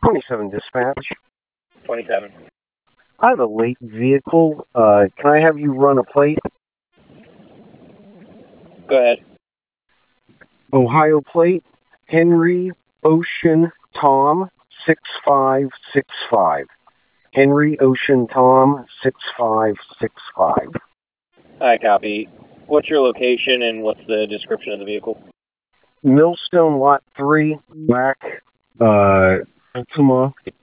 27 dispatch. 27. I have a late vehicle. Can I have you run a plate? Go ahead. Ohio plate, Henry Ocean Tom 6565. Henry Ocean Tom 6565. I copy. What's your location and what's the description of the vehicle? Millstone Lot 3, black Altima